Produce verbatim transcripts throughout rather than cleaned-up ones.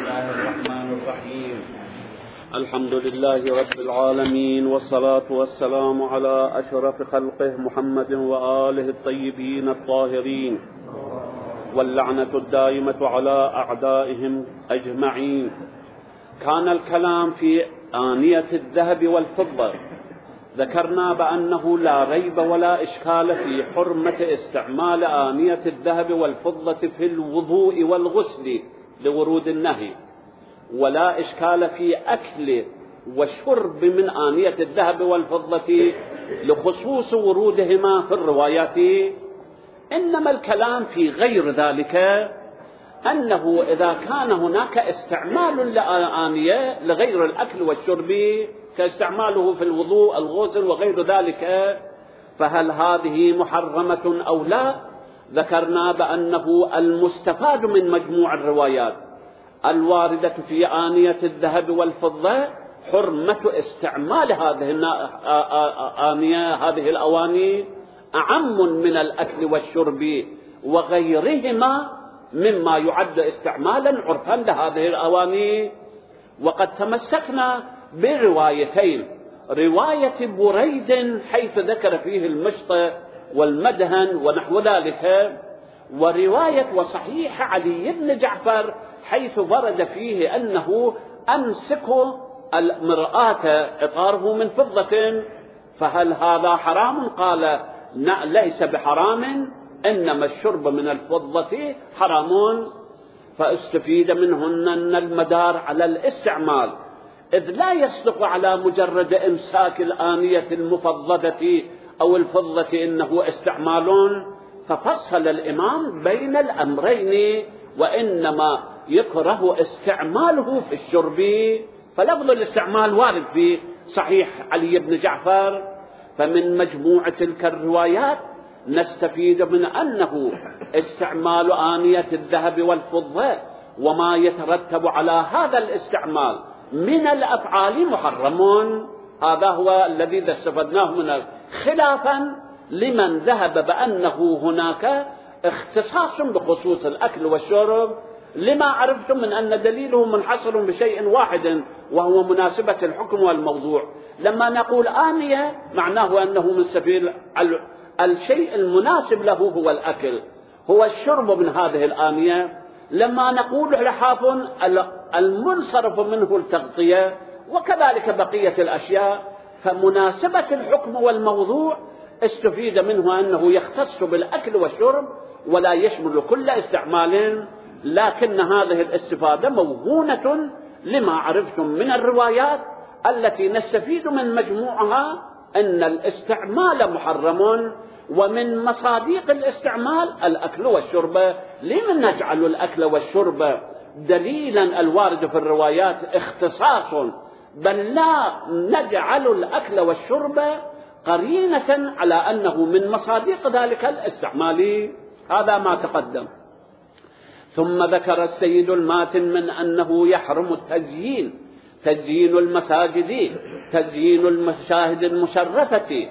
الله الرحمن الرحيم. الحمد لله رب العالمين، والصلاة والسلام على أشرف خلقه محمد وآله الطيبين الطاهرين، واللعنة الدائمة على أعدائهم أجمعين. كان الكلام في آنية الذهب والفضة. ذكرنا بأنه لا ريب ولا إشكال في حرمة استعمال آنية الذهب والفضة في الوضوء والغسل لورود النهي، ولا إشكال في أكل وشرب من آنية الذهب والفضة لخصوص ورودهما في الروايات. إنما الكلام في غير ذلك، أنه إذا كان هناك استعمال لآنية لغير الأكل والشرب كاستعماله في الوضوء الغسل وغير ذلك، فهل هذه محرمة أو لا؟ ذكرنا بأنه المستفاد من مجموع الروايات الواردة في آنية الذهب والفضة حرمة استعمال هذه الآنية هذه الأواني أعم من الأكل والشرب وغيرهما مما يعد استعمالا عرفا لهذه الأواني. وقد تمسكنا بروايتين: رواية بريد حيث ذكر فيه المشط والمدهن ونحو ذلك، ورواية وصحيح علي بن جعفر حيث ورد فيه أنه أمسك المرآة إطاره من فضة. فهل هذا حرام؟ قال ليس بحرام، إنما الشرب من الفضة حرام. فاستفيد منهن أن المدار على الاستعمال، إذ لا يصدق على مجرد إمساك الآنية المفضلة أو الفضة إنه استعمال. ففصل الإمام بين الأمرين، وإنما يكره استعماله في الشرب، فلفظ الاستعمال وارد في صحيح علي بن جعفر. فمن مجموع تلك الروايات نستفيد من أنه استعمال آنية الذهب والفضة وما يترتب على هذا الاستعمال من الأفعال محرم. هذا هو الذي استفدناه من خلافا لمن ذهب بأنه هناك اختصاص بخصوص الأكل والشرب، لما عرفتم من أن دليله منحصر بشيء واحد وهو مناسبة الحكم والموضوع. لما نقول آنية معناه أنه من سبيل الشيء المناسب له هو الأكل، هو الشرب من هذه الآنية. لما نقول لحاف المنصرف منه التغطية، وكذلك بقية الأشياء. فمناسبة الحكم والموضوع استفيد منه أنه يختص بالأكل والشرب ولا يشمل كل استعمال. لكن هذه الاستفادة موهونة لما عرفتم من الروايات التي نستفيد من مجموعها أن الاستعمال محرم، ومن مصادق الاستعمال الأكل والشرب. لمن نجعل الأكل والشرب دليلا الوارد في الروايات اختصاص، بل لا نجعل الأكل والشرب قرينة على أنه من مصادق ذلك الاستعمال. هذا ما تقدم. ثم ذكر السيد الماتن من أنه يحرم التزيين، تزيين المساجد، تزيين المشاهد المشرفة،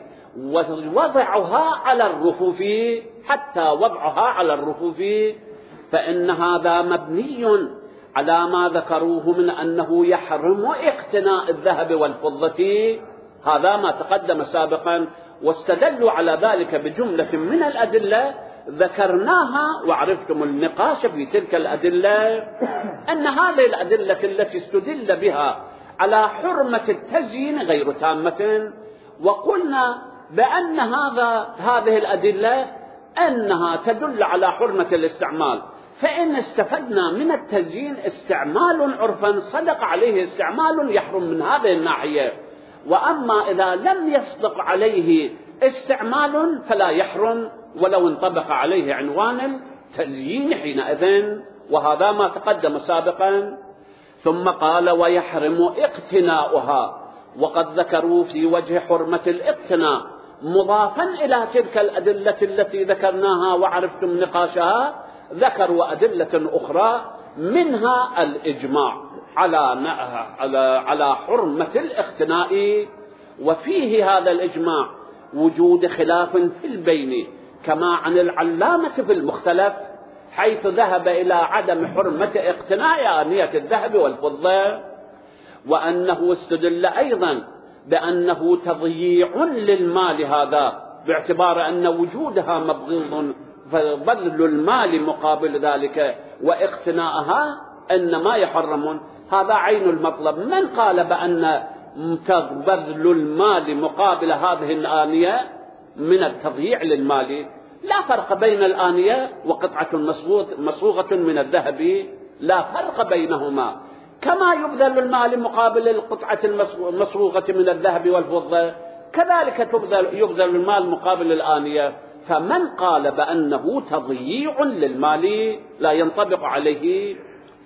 ووضعها على الرفوف، حتى وضعها على الرفوف، فإن هذا مبني على ما ذكروه من أنه يحرم اقتناء الذهب والفضة. هذا ما تقدم سابقا، واستدلوا على ذلك بجملة من الأدلة ذكرناها، وعرفتم النقاش في تلك الأدلة. أن هذه الأدلة التي استدل بها على حرمة التزيين غير تامة، وقلنا بأن هذا هذه الأدلة أنها تدل على حرمة الاستعمال. فإن استفدنا من التزيين استعمال عرفا صدق عليه استعمال يحرم من هذه الناحية، وأما إذا لم يصدق عليه استعمال فلا يحرم ولو انطبق عليه عنوان التزيين حينئذ، وهذا ما تقدم سابقا. ثم قال ويحرم اقتناؤها، وقد ذكروا في وجه حرمة الاقتناء مضافا إلى تلك الأدلة التي ذكرناها وعرفتم نقاشها، ذكروا أدلة أخرى منها الإجماع على على على حرمة الاقتناء. وفيه هذا الإجماع وجود خلاف في البين، كما عن العلامة في المختلف، حيث ذهب إلى عدم حرمة اقتناء آنية الذهب والفضة، وأنه استدل أيضا بأنه تضييع للمال هذا باعتبار أن وجودها مبغوض، فبذل المال مقابل ذلك واقتناءها إنما يحرم. هذا عين المطلب. من قال بأن بذل المال مقابل هذه الآنية من التضييع للمال؟ لا فرق بين الآنية وقطعة مصوغة من الذهب، لا فرق بينهما، كما يبذل المال مقابل القطعة المصوغة من الذهب والفضة كذلك تبذل يبذل المال مقابل الآنية. فمن قال بأنه تضييع للمال لا ينطبق عليه.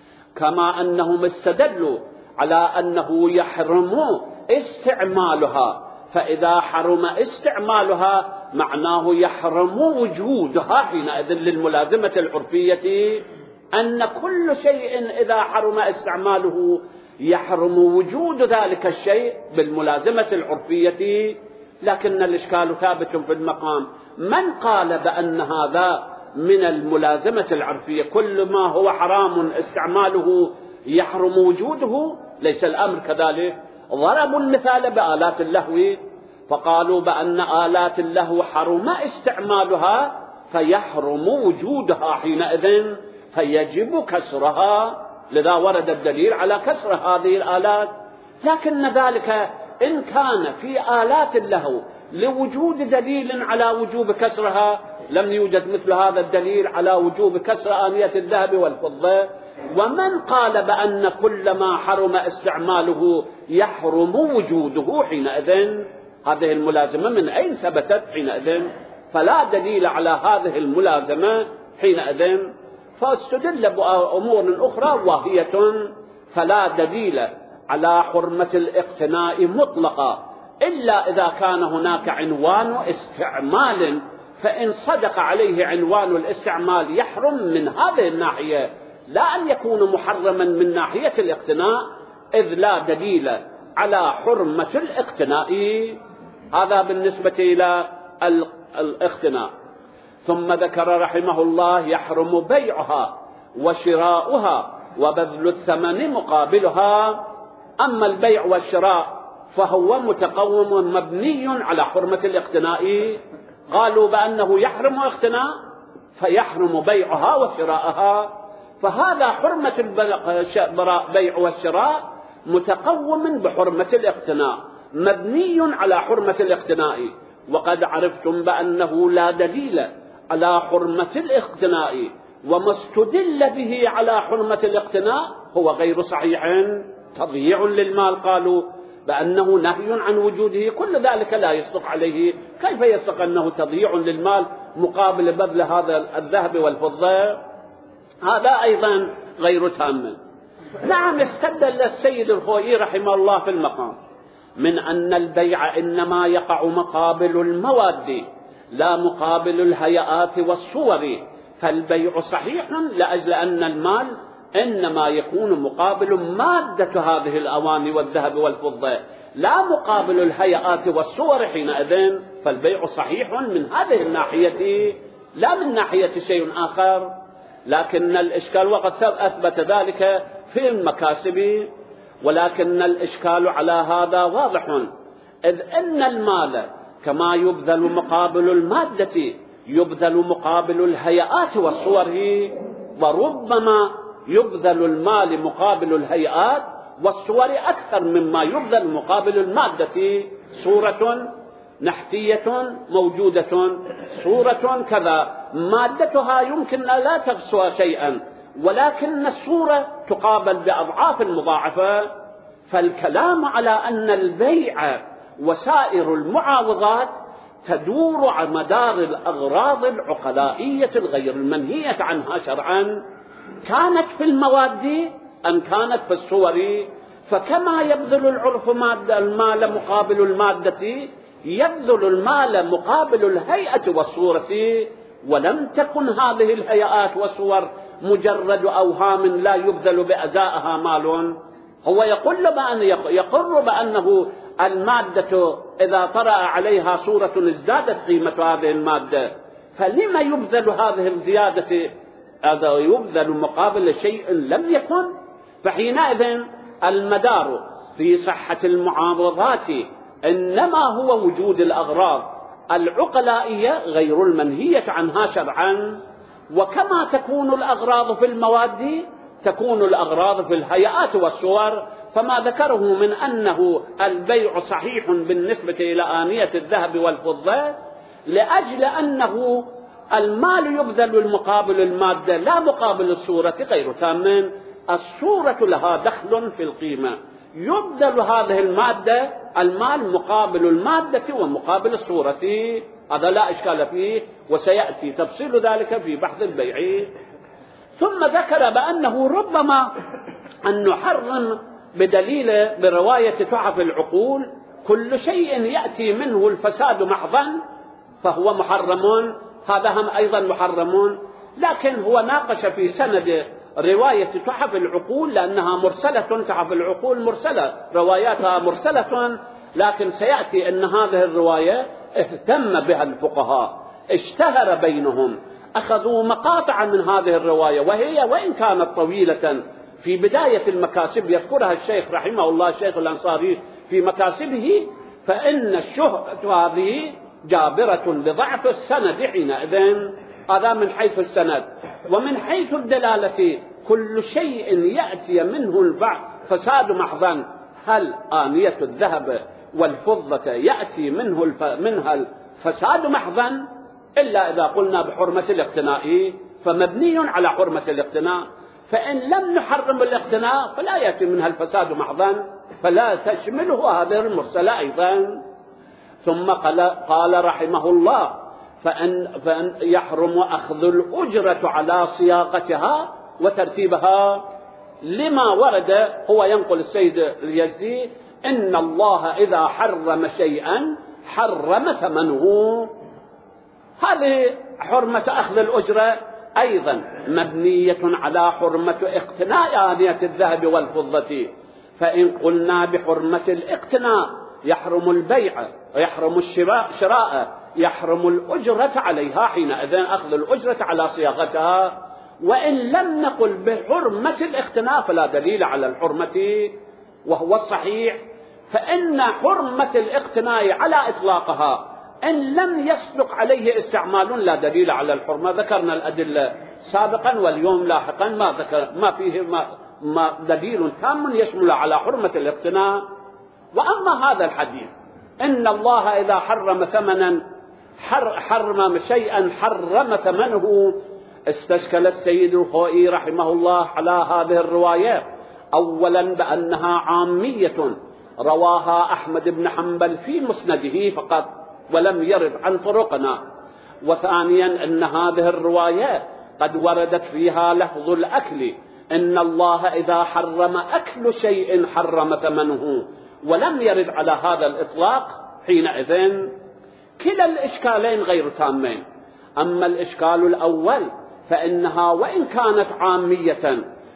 كما أنهم استدلوا على أنه يحرم استعمالها، فإذا حرم استعمالها معناه يحرم وجودها حينئذ للملازمة العرفية، أن كل شيء إذا حرم استعماله يحرم وجود ذلك الشيء بالملازمة العرفية. لكن الإشكال ثابت في المقام. من قال بأن هذا من الملازمة العرفية؟ كل ما هو حرام استعماله يحرم وجوده، ليس الأمر كذلك. ضربوا المثال بآلات اللهو فقالوا بأن آلات اللهو حرم استعمالها فيحرم وجودها حينئذ فيجب كسرها، لذا ورد الدليل على كسر هذه الآلات. لكن ذلك إن كان في آلات اللهو لوجود دليل على وجوب كسرها لم يوجد مثل هذا الدليل على وجوب كسر آنية الذهب والفضة. ومن قال بأن كل ما حرم استعماله يحرم وجوده حينئذ هذه الملازمة من أين ثبتت حينئذ؟ فلا دليل على هذه الملازمة حينئذ. فاستدل بأمور أخرى واهية. فلا دليل على حرمة الاقتناء مطلقا إلا إذا كان هناك عنوان استعمال، فإن صدق عليه عنوان الاستعمال يحرم من هذه الناحية، لا أن يكون محرما من ناحية الاقتناء، إذ لا دليل على حرمة الاقتناء. هذا بالنسبة إلى الاقتناء. ثم ذكر رحمه الله يحرم بيعها وشراؤها وبذل الثمن مقابلها. أما البيع والشراء فهو متقوم مبني على حرمة الاقتناء. قالوا بأنه يحرم الاقتناء فيحرم بيعها وشراءها، فهذا حرمة البيع والشراء متقوم بحرمة الاقتناء مبني على حرمة الاقتناء. وقد عرفتم بأنه لا دليل على حرمة الاقتناء، وما استدل به على حرمة الاقتناء هو غير صحيح، تضييع للمال. قالوا بأنه نهي عن وجوده، كل ذلك لا يصدق عليه. كيف يصدق أنه تضييع للمال مقابل بذل هذا الذهب والفضة؟ هذا أيضا غير تام. نعم، استدل السيد الخوئي رحمه الله في المقام من أن البيع إنما يقع مقابل المواد لا مقابل الهيئات والصور، فالبيع صحيح لأجل أن المال إنما يكون مقابل مادة هذه الأواني والذهب والفضة لا مقابل الهيئات والصور حينئذ، فالبيع صحيح من هذه الناحية لا من ناحية شيء آخر. لكن الإشكال وقد أثبت ذلك في المكاسب، ولكن الإشكال على هذا واضح، إذ أن المال كما يبذل مقابل المادة يبذل مقابل الهيئات والصور، وربما يبذل المال مقابل الهيئات والصور أكثر مما يبذل مقابل المادة. صورة نحتية موجودة، صورة كذا مادتها يمكن لا تسوى شيئا، ولكن الصورة تقابل بأضعاف مضاعفة. فالكلام على أن البيع وسائر المعاوضات تدور على مدار الأغراض العقلائية الغير المنهية عنها شرعا، كانت في المواد أم كانت في الصور. فكما يبذل العرف مادة المال مقابل المادة يبذل المال مقابل الهيئة والصورة، ولم تكن هذه الهيئات والصور مجرد أوهام لا يبذل بأزائها مال. هو يقول بأن يقر بأنه المادة إذا طرأ عليها صورة ازدادت قيمة هذه المادة، فلما يبذل هذه الزيادة هذا يبذل مقابل شيء لم يكن، فحينئذ المدار في صحة المعاوضات إنما هو وجود الأغراض العقلائية غير المنهية عنها شرعا. وكما تكون الأغراض في المواد تكون الأغراض في الهيئات والصور، فما ذكره من أنه البيع صحيح بالنسبة إلى آنية الذهب والفضة لأجل أنه المال يبذل المقابل المادة لا مقابل الصورة غير تام. الصورة لها دخل في القيمة، يبذل هذه المادة المال مقابل المادة ومقابل الصورة، هذا لا إشكال فيه، وسيأتي تفصيل ذلك في بحث البيع. ثم ذكر بأنه ربما أن نحرم بدليل برواية تحف العقول كل شيء يأتي منه الفساد محضا فهو محرم، هذا هم أيضا محرمون. لكن هو ناقش في سند رواية تحف العقول لأنها مرسلة، تحف العقول مرسلة، رواياتها مرسلة، لكن سيأتي أن هذه الرواية اهتم بها الفقهاء، اشتهر بينهم، أخذوا مقاطع من هذه الرواية، وهي وإن كانت طويلة في بداية المكاسب يذكرها الشيخ رحمه الله الشيخ الأنصاري في مكاسبه، فإن الشهرة هذه جابرة بضعف السند حينئذ، هذا من حيث السند. ومن حيث الدلالة كل شيء يأتي منه الفساد محضا، هل آنية الذهب والفضة يأتي منه الف... منها الفساد محضا إلا إذا قلنا بحرمة الاقتناء فمبني على حرمة الاقتناء، فإن لم نحرم الاقتناء فلا يأتي منها الفساد محضا، فلا تشمله هذه المرسلة أيضا. ثم قال, قال رحمه الله فإن, فإن يحرم أخذ الأجرة على صياغتها وترتيبها، لما ورد، هو ينقل السيد اليزدي إن الله إذا حرم شيئا حرم ثمنه، هذه حرمة أخذ الأجرة أيضا مبنية على حرمة اقتناء آنية الذهب والفضة. فإن قلنا بحرمة الاقتناء يحرم البيع ويحرم الشراء، يحرم الأجرة عليها، حينئذ أخذ الأجرة على صياغتها. وإن لم نقل بحرمة الاقتناء فلا دليل على الحرمة، وهو الصحيح، فإن حرمة الاقتناء على إطلاقها إن لم يسبق عليه استعمال لا دليل على الحرمة. ذكرنا الأدلة سابقا، واليوم لاحقا ما ذكر ما فيه ما ما دليل تام يشمل على حرمة الاقتناء. وأما هذا الحديث إن الله إذا حرم ثمنا حر حرم شيئا حرم ثمنه، استشكل السيد الخوئي رحمه الله على هذه الرواية، أولا بأنها عامية رواها أحمد بن حنبل في مسنده فقط ولم يرد عن طرقنا، وثانيا أن هذه الرواية قد وردت فيها لفظ الأكل، إن الله إذا حرم أكل شيء حرم ثمنه، ولم يرد على هذا الإطلاق، حينئذ كلا الإشكالين غير تامين. أما الإشكال الأول فإنها وإن كانت عامية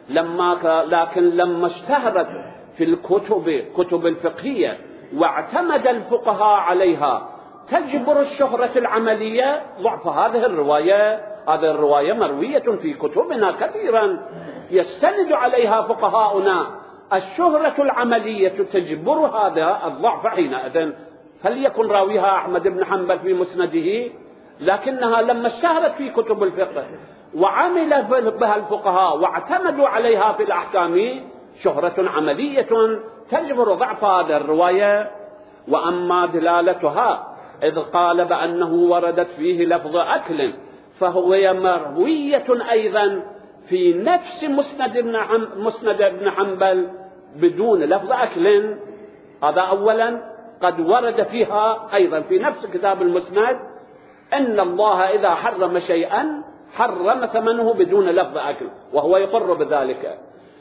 لما لكن لما اشتهرت في الكتب كتب الفقهية واعتمد الفقهاء عليها تجبر الشهرة العملية ضعف هذه الرواية. هذه الرواية مروية في كتبنا كثيرا يستند عليها فقهاؤنا، الشهرة العملية تجبر هذا الضعف حينئذ، فليكن راويها أحمد بن حنبل في مسنده، لكنها لما اشتهرت في كتب الفقه وعمل بها الفقهاء واعتمدوا عليها في الأحكام شهرة عملية تجبر ضعف هذه الرواية. وأما دلالتها إذ قال بأنه وردت فيه لفظ أكل، فهو مروية أيضا في نفس مسند ابن مسند ابن حنبل بدون لفظ أكل، هذا أولا قد ورد فيها أيضا في نفس كتاب المسند إن الله إذا حرم شيئا حرم ثمنه بدون لفظ أكل، وهو يقر بذلك،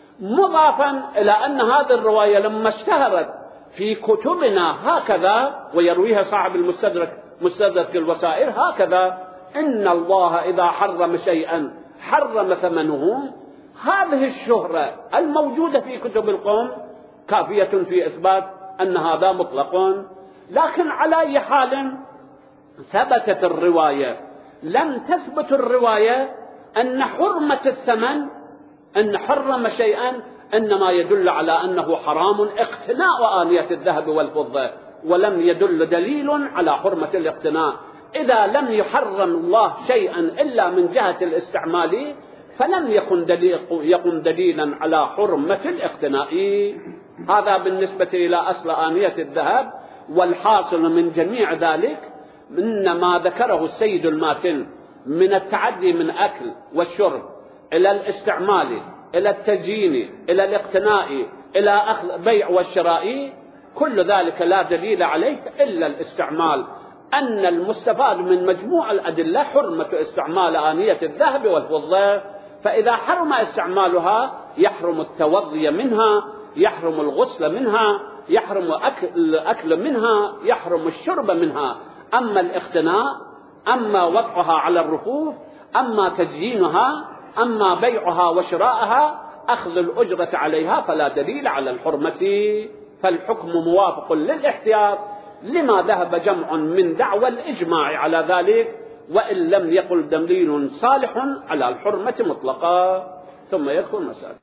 مضافا إلى أن هذه الرواية لما اشتهرت في كتبنا هكذا، ويرويها صاحب المستدرك مستدرك الوسائل هكذا، إن الله إذا حرم شيئا حرم ثمنه، هذه الشهرة الموجودة في كتب القوم كافية في إثبات أن هذا مطلق. لكن على أي حال ثبتت الرواية، لم تثبت الرواية أن حرمة الثمن، أن حرم شيئا، إنما يدل على أنه حرام اقتناء آنية الذهب والفضة، ولم يدل دليل على حرمة الاقتناء. إذا لم يحرم الله شيئا إلا من جهة الاستعمال فلم يكن دليل يكن دليلا على حرمة الاقتناء. هذا بالنسبة إلى أصل آنية الذهب. والحاصل من جميع ذلك إن ما ذكره السيد الماتن من التعدي من أكل والشرب إلى الاستعمال إلى التزيين إلى الاقتناء إلى أخذ بيع والشراء، كل ذلك لا دليل عليه إلا الاستعمال. أن المستفاد من مجموع الأدلة حرمة استعمال آنية الذهب والفضة، فإذا حرم استعمالها يحرم التوضي منها، يحرم الغسل منها، يحرم الأكل منها، يحرم الشرب منها. أما الاقتناء، أما وضعها على الرفوف، أما تزيينها، أما بيعها وشراءها، أخذ الأجرة عليها، فلا دليل على الحرمة. فالحكم موافق للاحتياط لما ذهب جمع من دعوى الإجماع على ذلك، وإن لم يقل دليل صالح على الحرمة مطلقا. ثم يدخل مسألة